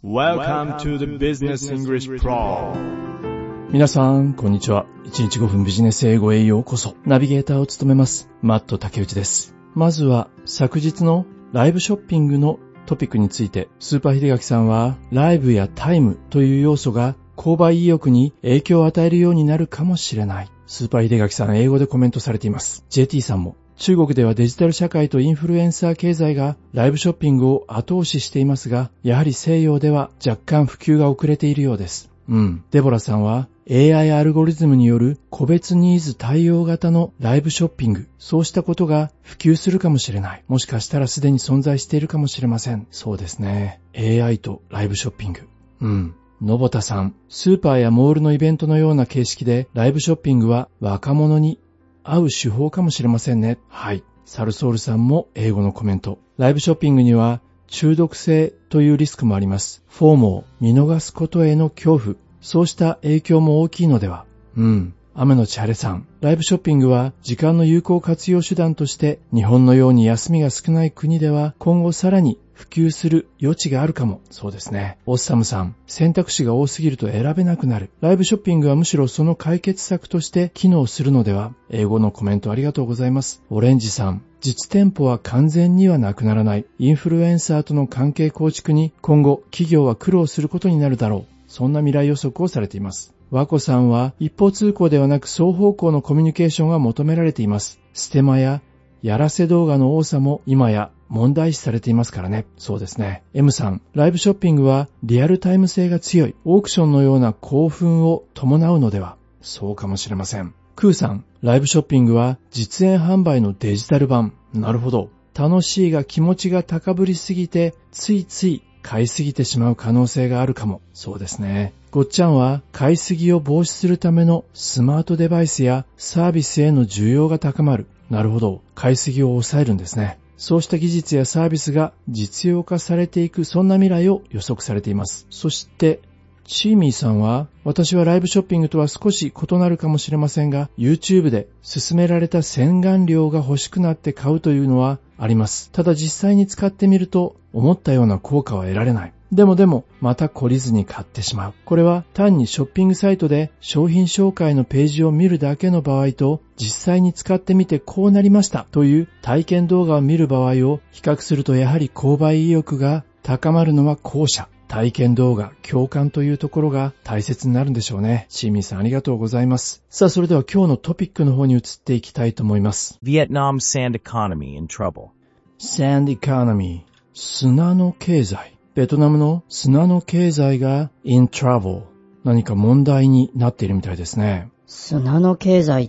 Welcome to the Business English Pro。 皆さん、こんにちは。1日5分ビジネス英語へようこそ。ナビゲーターを務めます、マット竹内です。まずは、昨日のライブショッピングのトピックについて、スーパー秀垣さんは、ライブやタイムという要素が購買意欲に影響を与えるようになるかもしれない。スーパー秀垣さん、英語でコメントされています。JT さんも、中国ではデジタル社会とインフルエンサー経済がライブショッピングを後押ししていますが、やはり西洋では若干普及が遅れているようです。デボラさんは AI アルゴリズムによる個別ニーズ対応型のライブショッピング、そうしたことが普及するかもしれない。もしかしたらすでに存在しているかもしれません。そうですね。AI とライブショッピング。のぼたさん、スーパーやモールのイベントのような形式でライブショッピングは若者に合う手法かもしれませんね。はい。サルソールさんも英語のコメント。ライブショッピングには中毒性というリスクもあります。フォームを見逃すことへの恐怖。そうした影響も大きいのでは。雨のち晴れさん。ライブショッピングは時間の有効活用手段として日本のように休みが少ない国では今後さらに普及する余地があるかも。そうですね。オッサムさん。選択肢が多すぎると選べなくなる。ライブショッピングはむしろその解決策として機能するのでは。英語のコメントありがとうございます。オレンジさん。実店舗は完全にはなくならない。インフルエンサーとの関係構築に今後企業は苦労することになるだろう。そんな未来予測をされています。和子さんは一方通行ではなく双方向のコミュニケーションが求められています。ステマややらせ動画の多さも今や問題視されていますからね。そうですね。M さん、ライブショッピングはリアルタイム性が強い。オークションのような興奮を伴うのでは。そうかもしれません。クーさん、ライブショッピングは実演販売のデジタル版。なるほど。楽しいが気持ちが高ぶりすぎて、ついつい買いすぎてしまう可能性があるかも。そうですね。ごっちゃんは買いすぎを防止するためのスマートデバイスやサービスへの需要が高まる。なるほど。買いすぎを抑えるんですね。そうした技術やサービスが実用化されていく、そんな未来を予測されています。そして、チーミーさんは、私はライブショッピングとは少し異なるかもしれませんが、YouTube で勧められた洗顔料が欲しくなって買うというのはあります。ただ実際に使ってみると、思ったような効果は得られない。でも、また懲りずに買ってしまう。これは単にショッピングサイトで商品紹介のページを見るだけの場合と、実際に使ってみてこうなりましたという体験動画を見る場合を比較すると、やはり購買意欲が高まるのは後者。体験動画、共感というところが大切になるんでしょうね。チーミーさんありがとうございます。さあ、それでは今日のトピックの方に移っていきたいと思います。 Vietnam's sand economy in trouble. Sand economy、砂の経済。ベトナムの砂の経済が in trouble、何か問題になっているみたいですね。 砂の経済って、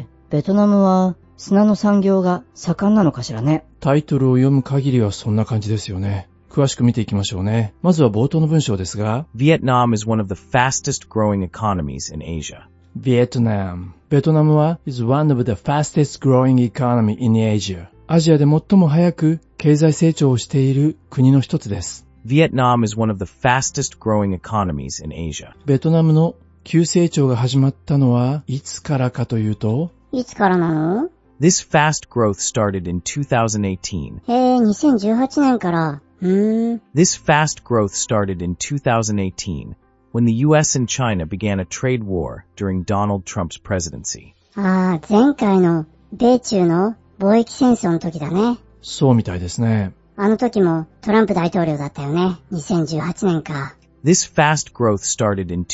ベトナムは砂の産業が盛んなのかしらね。 タイトルを読む限りはそんな感じですよね。詳しく見ていきましょうね。まずは冒頭の文章ですが、 Vietnam is one of the fastest growing economies in Asia. ベトナムは is one of the fastest growing economy in Asia。アジアで最も早く経済成長をしている国の一つです。 Vietnam is one of the fastest growing economies in Asia. ベトナムの急成長が始まったのはいつからかというと、 いつからなの？ This fast growth started in 2018. 2018年から。 This fast growth started in 2018 when the US and China began a trade war during Donald Trump's presidency. 前回の米中の貿易戦争の時だね。 そうみたいですね。 あの時もトランプ大統領だったよね。2018年か。 This fast growth started in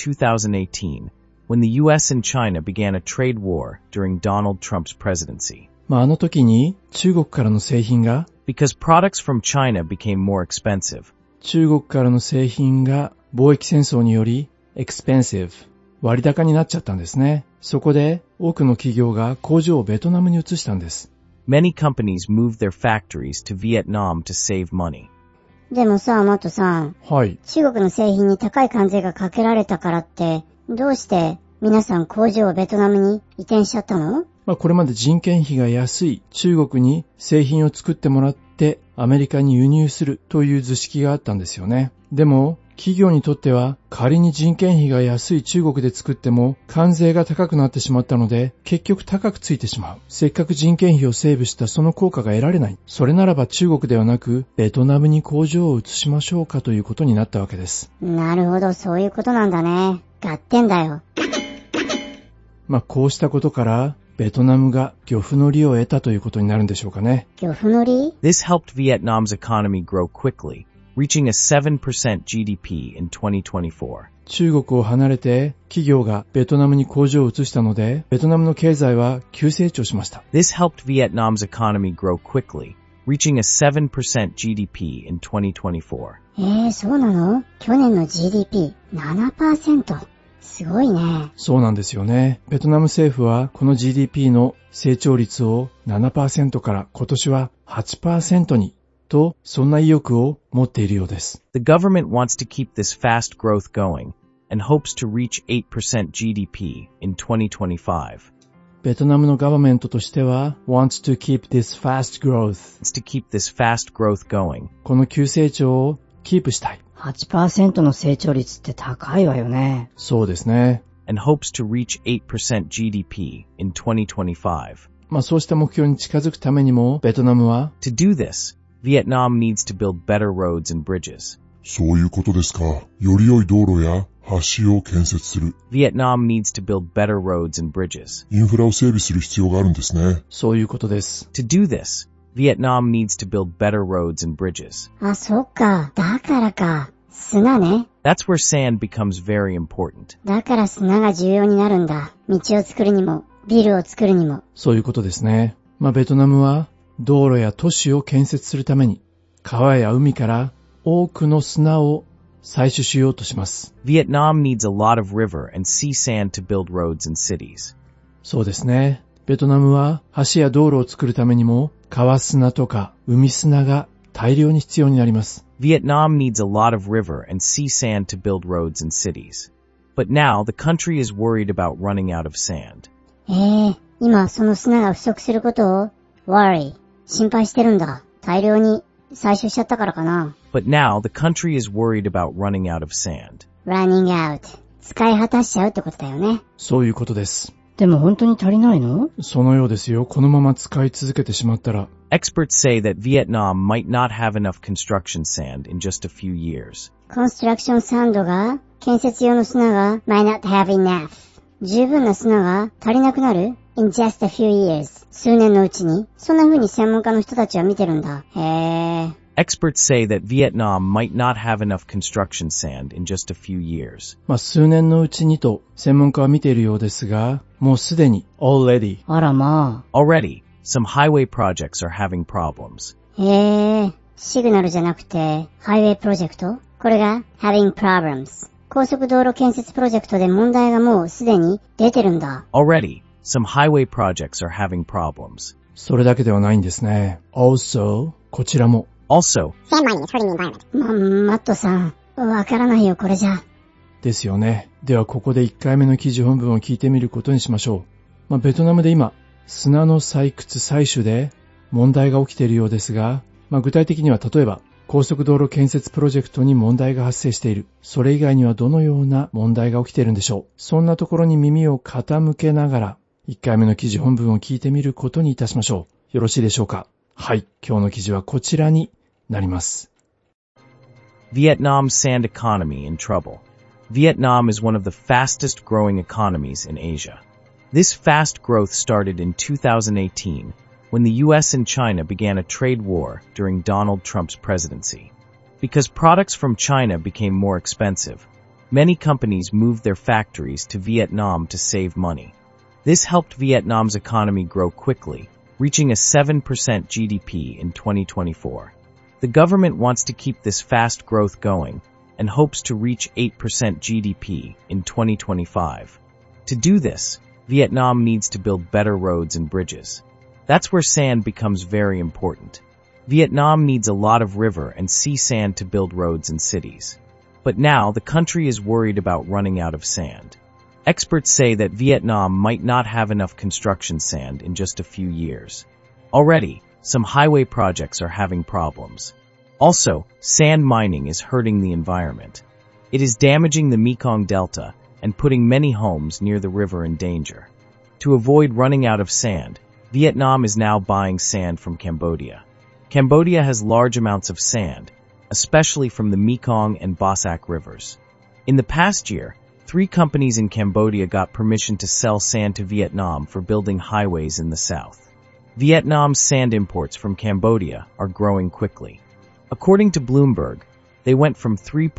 2018 when the US and China began a trade war during Donald Trump's presidency. あの時に中国からの製品が Because products from China became more expensive. 中国からの製品が貿易戦争により expensive 割高になっちゃったんですね。そこで多くの企業が工場をベトナムに移したんです。 Many companies moved their factories to Vietnam to save money. でもさ、マットさん。 はい。 中国の製品に高い関税がかけられたからって、どうして皆さん工場をベトナムに移転しちゃったの？ これまで人件費が安い中国に製品を作ってもらってアメリカに輸入するという図式があったんですよね。でも企業にとっては仮に人件費が安い中国で作っても関税が高くなってしまったので結局高くついてしまう。せっかく人件費をセーブしたその効果が得られない。それならば中国ではなくベトナムに工場を移しましょうかということになったわけです。 なるほど、そういうことなんだね。合点だよ。 こうしたことからベトナムが漁夫の利を得たということになるんでしょうかね。 漁夫の利？ This helped Vietnam's economy grow quickly, reaching a 7% GDP in 2024. 中国を離れて企業がベトナムに工場を移したので、ベトナムの経済は急成長しました。 This helped Vietnam's economy grow quickly, reaching a 7% GDP in 2024. そうなの？去年の GDP7%。すごいね。 そうなんですよね。ベトナム政府はこの GDP の成長率を 7% から今年は 8% にと、そんな意欲を持っているようです。 The government wants to keep this fast growth going and hopes to reach 8% GDP in 2025. ベトナムのガバメントとしては wants to keep this fast growth. To keep this fast growth going. この急成長をキープしたい。 8% の成長率って高いわよね。 そうですね。 And hopes to reach 8% GDP in 2025. そうした目標に近づくためにも、ベトナムは To do this, Vietnam needs to build better roads and bridges. そういうことですか。より良い道路や橋を建設する。 Vietnam needs to build better roads and bridges. インフラを整備する必要があるんですね。 そういうことです。 To do this, Vietnam needs to build better roads and bridges. あ、そっか。だからか。砂ね。 That's where sand becomes very important. だから砂が重要になるんだ。道を作るにも、ビルを作るにも。 そういうことですね。ベトナムは道路や都市を建設するために川や海から多くの砂を採取しようとします。 Vietnam needs a lot of river and sea sand to build roads and cities. そうですね。ベトナムは橋や道路を作るためにも川砂とか海砂が大量に必要になります。 Vietnam needs a lot of river and sea sand to build roads and cities. But now the country is worried about running out of sand. 今その砂が不足することを worry 心配してるんだ。大量に採取しちゃったからかな。 But now the country is worried about running out of sand. running out 使い果たしちゃうってことだよね。 そういうことです。 でも本当に足りないの？ そのようですよ。このまま使い続けてしまったら。 Experts say that Vietnam might not have enough construction sand in just a few years. コンストラクションサンドが建設用の砂が might not have enough 十分な砂が足りなくなる in just a few years 数年のうちに。そんな風に専門家の人たちは見てるんだ。 Experts say that Vietnam might not have enough construction sand in just a few years. 数年のうちにと専門家は見ているようですが、もうすでに already。 あらまあ。 Already, some highway projects are having problems. シグナルじゃなくてハイウェイプロジェクト？これが having problems。高速道路建設プロジェクトで問題がもうすでに出てるんだ。 Already, some highway projects are having problems. それだけではないんですね。Also、こちらも。 Also, sand mining is hurting the environment. マットさん、わからないよこれじゃ。 ですよね。ではここで1回目の記事本文を聞いてみることにしましょう。ベトナムで今、砂の採掘採取で問題が起きているようですが、具体的には例えば、高速道路建設プロジェクトに問題が発生している。それ以外にはどのような問題が起きているんでしょう。そんなところに耳を傾けながら、1回目の記事本文を聞いてみることにいたしましょう。よろしいでしょうか。はい、今日の記事はこちらになります。 Vietnam's sand economy in trouble. Vietnam is one of the fastest growing economies in Asia. This fast growth started in 2018 when the US and China began a trade war during Donald Trump's presidency. Because products from China became more expensive, many companies moved their factories to Vietnam to save money. This helped Vietnam's economy grow quickly, reaching a 7% GDP in 2024. The government wants to keep this fast growth going and hopes to reach 8% GDP in 2025. To do this, Vietnam needs to build better roads and bridges. That's where sand becomes very important. Vietnam needs a lot of river and sea sand to build roads and cities. But now the country is worried about running out of sand. Experts say that Vietnam might not have enough construction sand in just a few years. Already, some highway projects are having problems. Also, sand mining is hurting the environment. It is damaging the Mekong Delta and putting many homes near the river in danger. To avoid running out of sand, Vietnam is now buying sand from Cambodia. Cambodia has large amounts of sand, especially from the Mekong and Basak rivers. In the past year, 3 companies in Cambodia got permission to sell sand to Vietnam for building highways in the south. Vietnam's sand imports from Cambodia are growing quickly. According to Bloomberg, they went from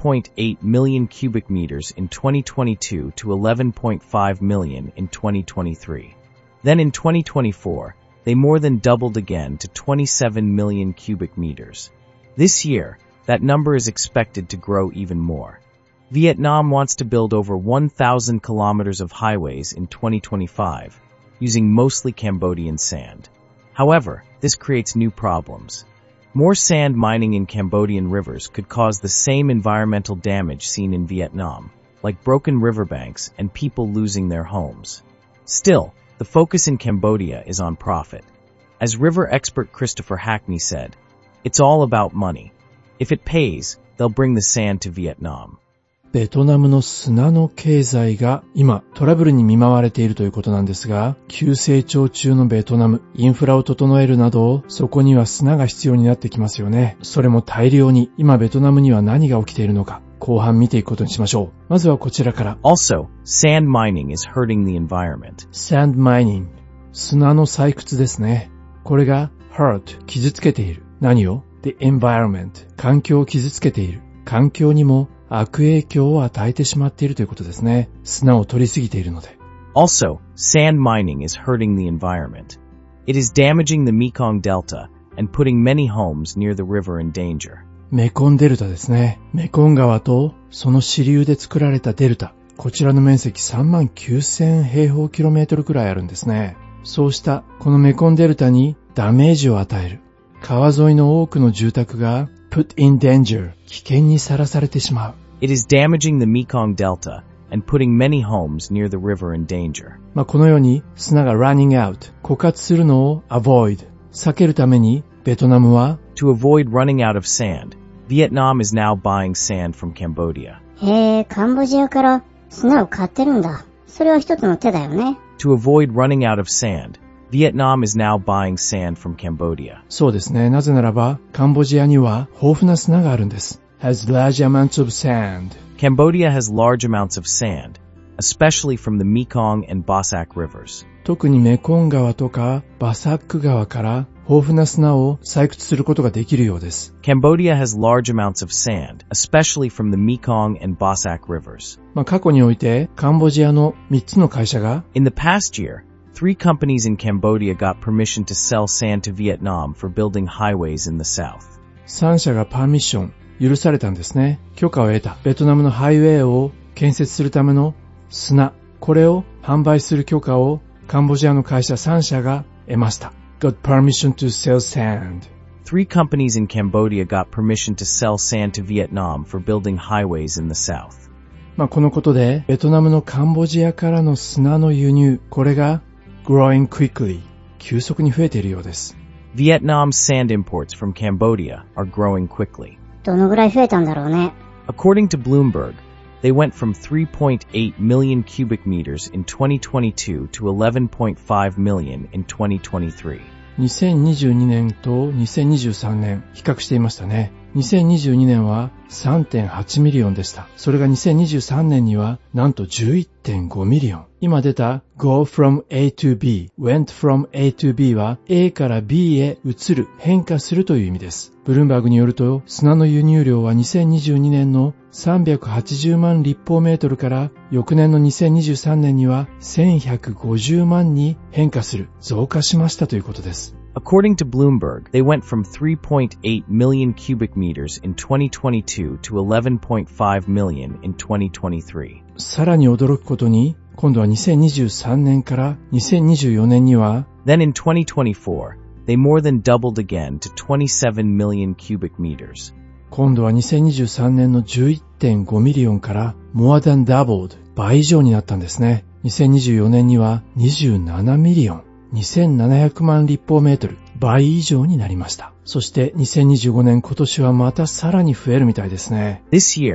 3.8 million cubic meters in 2022 to 11.5 million in 2023. Then in 2024, they more than doubled again to 27 million cubic meters. This year, that number is expected to grow even more. Vietnam wants to build over 1,000 kilometers of highways in 2025, using mostly Cambodian sand. However, this creates new problems. More sand mining in Cambodian rivers could cause the same environmental damage seen in Vietnam, like broken riverbanks and people losing their homes. Still, the focus in Cambodia is on profit. As river expert Christopher Hackney said, "It's all about money. If it pays, they'll bring the sand to Vietnam." ベトナムの砂の経済が今トラブルに見舞われているということなんですが、急成長中のベトナム、インフラを整えるなど、そこには砂が必要になってきますよね。それも大量に。今ベトナムには何が起きているのか、後半見ていくことにしましょう。まずはこちらから。 Also, sand mining is hurting the environment. Sand mining、砂の採掘ですね。これが hurt、傷つけている。何を？ The environment、環境を傷つけている。環境にも悪影響を与えてしまっているということですね。砂を取りすぎているので。 Also, sand mining is hurting the environment. It is damaging the Mekong Delta and putting many homes near the river in danger. メコンデルタですね。メコン川とその支流で作られたデルタ。こちらの面積39,000平方キロメートルくらいあるんですね。そうしたこのメコンデルタにダメージを与える。川沿いの多くの住宅が put in danger、危険にさらされてしまう。 It is damaging the Mekong Delta and putting many homes near the river in danger. このように砂が running out、枯渇するのを avoid、避けるためにベトナムは To avoid running out of sand, Vietnam is now buying sand from Cambodia. へえ、カンボジアから砂を買ってるんだ。それは一つの手だよね。 To avoid running out of sand, Vietnam is now buying sand from Cambodia. そうですね。なぜならばカンボジアには豊富な砂があるんです。has large amounts of sand. Cambodia has large amounts of sand, especially from the Mekong and Basak rivers. 特にメコン川とかバサック川から豊富な砂を採掘することができるようです。 Cambodia has large amounts of sand, especially from the Mekong and Basak rivers. 過去においてカンボジアの3つの会社が In the past year, 3 companies in Cambodia got permission to sell sand to Vietnam for building highways in the south. 3社がパーミッション許されたんですね。許可を得た。ベトナムのハイウェイを建設するための砂。これを販売する許可をカンボジアの会社3社が得ました。got permission to sell sand. 3 companies in Cambodia got permission to sell sand to Vietnam for building highways in the south. このことでベトナムのカンボジアからの砂の輸入、これが growing quickly、急速に増えているようです。 Vietnam's sand imports from Cambodia are growing quickly. どのぐらい増えたんだろうね。 According to Bloomberg, they went from 3.8 million cubic meters in 2022 to 11.5 million in 2023. 2022年と2023年比較していましたね。2022年は 3.8 ミリオンでした。それが2023年にはなんと 11.5 ミリオン。今出た go from A to B、went from A to B は A から B へ移る、変化するという意味です。ブルームバーグによると砂の輸入量は2022年の380万立方メートルから翌年の2023年には1150万に変化する、増加しましたということです。 According to Bloomberg, they went from 3.8 million cubic meters in 2022 to 11.5 million in 2023. さらに驚くことに、今度は2023年から2024年には Then in 2024, they more than doubled again to 27 million cubic meters. 今度は2023年の 11.5 ミリオンから more than doubled、倍以上になったんですね。2024年には27ミリオン。2700万立方メートル、倍以上になりました。そして2025年今年はまたさらに増えるみたいですね。 This year,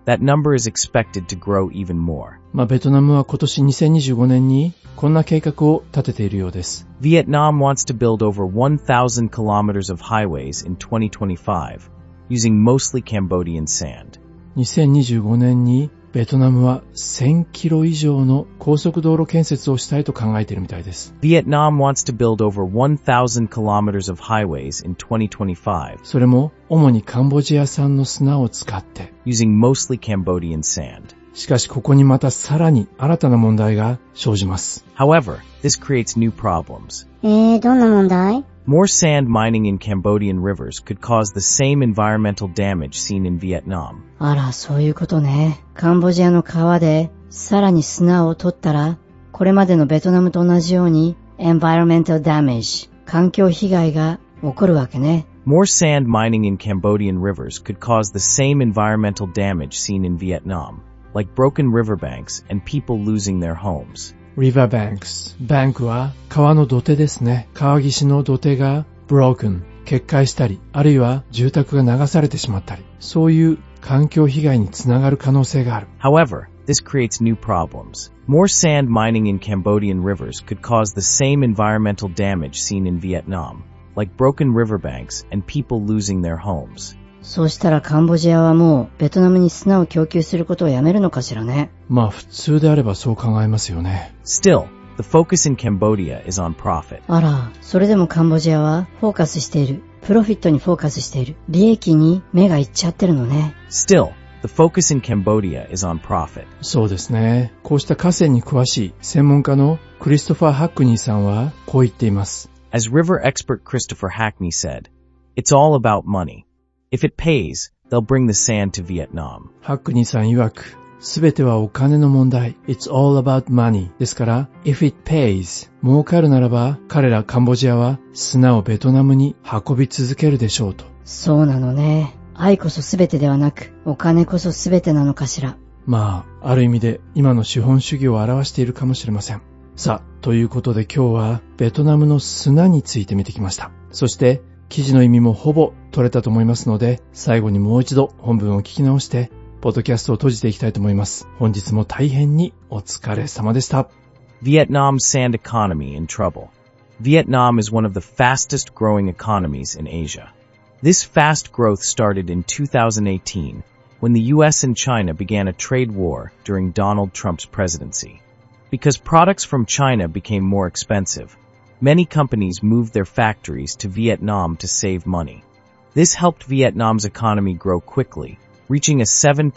that number is expected to grow even more. ベトナムは今年2025年にこんな計画を立てているようです。 Vietnam wants to build over 1,000 kilometers of highways in 2025, using mostly Cambodian sand. 2025年にベトナムは1000キロ以上の高速道路建設をしたいと考えているみたいです。 Vietnam wants to build over 1,000 kilometers of highways in 2025, それも主にカンボジア産の砂を使って。 using mostly Cambodian sand. しかしここにまたさらに新たな問題が生じます。 However, this creates new problems. どんな問題？ More sand mining in Cambodian rivers could cause the same environmental damage seen in Vietnam. あら、そういうことね。カンボジアの川でさらに砂を取ったら、これまでのベトナムと同じように environmental damage、環境被害が起こるわけね。 More sand mining in Cambodian rivers could cause the same environmental damage seen in Vietnam, like broken riverbanks and people losing their homes. Riverbanks。バンクは川の土手ですね。川岸の土手が broken、決壊したり、あるいは住宅が流されてしまったり、そういう環境被害につながる可能性がある。 However, this creates new problems. More sand mining in Cambodian rivers could cause the same environmental damage seen in Vietnam, like broken riverbanks and people losing their homes. そうしたらカンボジアはもうベトナムに砂を供給することをやめるのかしらね。 普通であればそう考えますよね。 Still, the focus in Cambodia is on profit. あら、それでもカンボジアはフォーカスしている。プロフィットにフォーカスしている。利益に目がいっちゃってるのね。 Still, the focus in Cambodia is on profit. そうですね。こうした河川に詳しい専門家のクリストファー・ハックニーさんはこう言っています。 As river expert Christopher Hackney said, it's all about money. If it pays, they'll bring the sand to Vietnam. ハックニーさん曰く、すべてはお金の問題。It's all about money. ですから、if it pays, 儲かるならば、彼らカンボジアは砂をベトナムに運び続けるでしょうと。 そうなのね。愛こそすべてではなく、お金こそすべてなのかしら。 ある意味で今の資本主義を表しているかもしれません。さあ、ということで今日はベトナムの砂について見てきました。そして、記事の意味もほぼ取れたと思いますので、最後にもう一度本文を聞き直して、ポッドキャストを閉じていきたいと思います。本日も大変にお疲れ様でした。 Vietnam's sand economy in trouble. Vietnam is one of the fastest growing economies in Asia. This fast growth started in 2018 when the US and China began a trade war during Donald Trump's presidency. Because products from China became more expensive, many companies moved their factories to Vietnam to save money. This helped Vietnam's economy grow quickly, reaching a 7%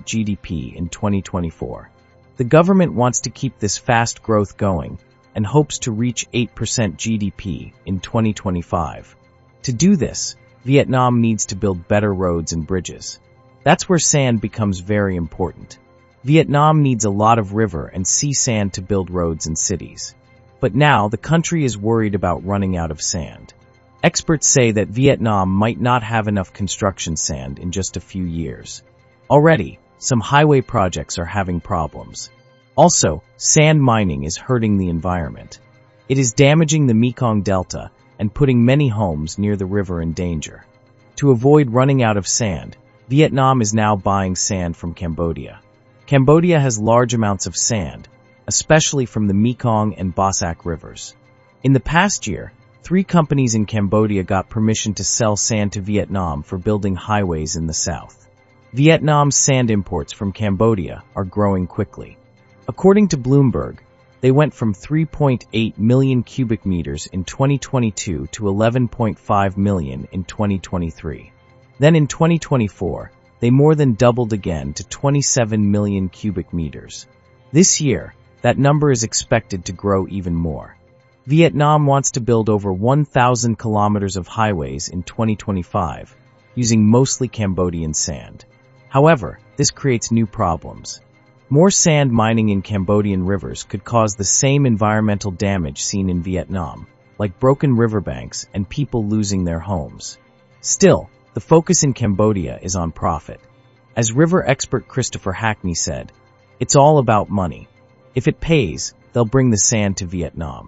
GDP in 2024. The government wants to keep this fast growth going and hopes to reach 8% GDP in 2025. To do this, Vietnam needs to build better roads and bridges. That's where sand becomes very important. Vietnam needs a lot of river and sea sand to build roads and cities. But now the country is worried about running out of sand. Experts say that Vietnam might not have enough construction sand in just a few years. Already, some highway projects are having problems. Also, sand mining is hurting the environment. It is damaging the Mekong Delta and putting many homes near the river in danger. To avoid running out of sand, Vietnam is now buying sand from Cambodia. Cambodia has large amounts of sand, especially from the Mekong and Basak rivers. In the past year, 3 companies in Cambodia got permission to sell sand to Vietnam for building highways in the south. Vietnam's sand imports from Cambodia are growing quickly. According to Bloomberg, they went from 3.8 million cubic meters in 2022 to 11.5 million in 2023. Then in 2024, they more than doubled again to 27 million cubic meters. This year, that number is expected to grow even more. Vietnam wants to build over 1,000 kilometers of highways in 2025, using mostly Cambodian sand. However, this creates new problems. More sand mining in Cambodian rivers could cause the same environmental damage seen in Vietnam, like broken riverbanks and people losing their homes. Still, the focus in Cambodia is on profit. As river expert Christopher Hackney said, it's all about money. If it pays, they'll bring the sand to Vietnam.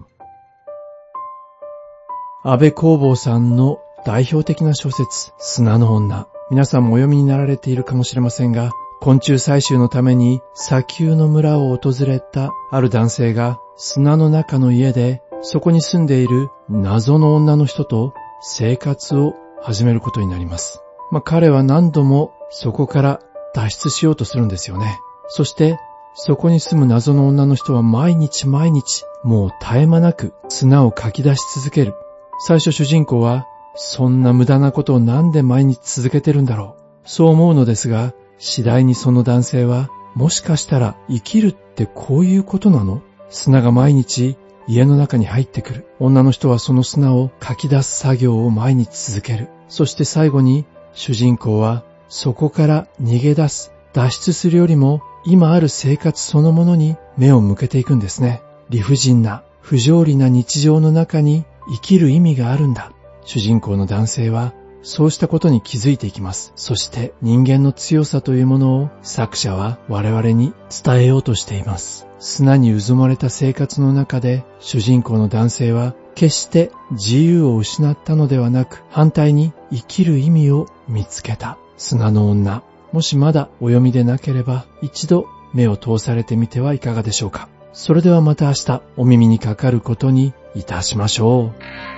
安部公房さんの代表的な小説、砂の女。皆さんもお読みになられているかもしれませんが、 昆虫採集のために砂丘の村を訪れたある男性が砂の中の家でそこに住んでいる謎の女の人と生活を始めることになります。彼は何度もそこから脱出しようとするんですよね。そしてそこに住む謎の女の人は毎日もう絶え間なく砂をかき出し続ける。最初主人公はそんな無駄なことをなんで毎日続けてるんだろう。そう思うのですが、次第にその男性はもしかしたら生きるってこういうことなの？砂が毎日家の中に入ってくる。女の人はその砂をかき出す作業を毎日続ける。そして最後に主人公はそこから逃げ出す、脱出するよりも今ある生活そのものに目を向けていくんですね。理不尽な、不条理な日常の中に生きる意味があるんだ。主人公の男性はそうしたことに気づいていきます。そして人間の強さというものを作者は我々に伝えようとしています。砂にうずまれた生活の中で主人公の男性は決して自由を失ったのではなく、反対に生きる意味を見つけた。砂の女。もしまだお読みでなければ一度目を通されてみてはいかがでしょうか。それではまた明日お耳にかかることにいたしましょう。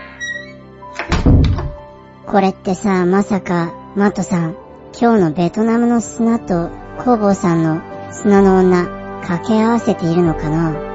これってさ、まさか、マットさん、今日のベトナムの砂と工房さんの砂の女、掛け合わせているのかな？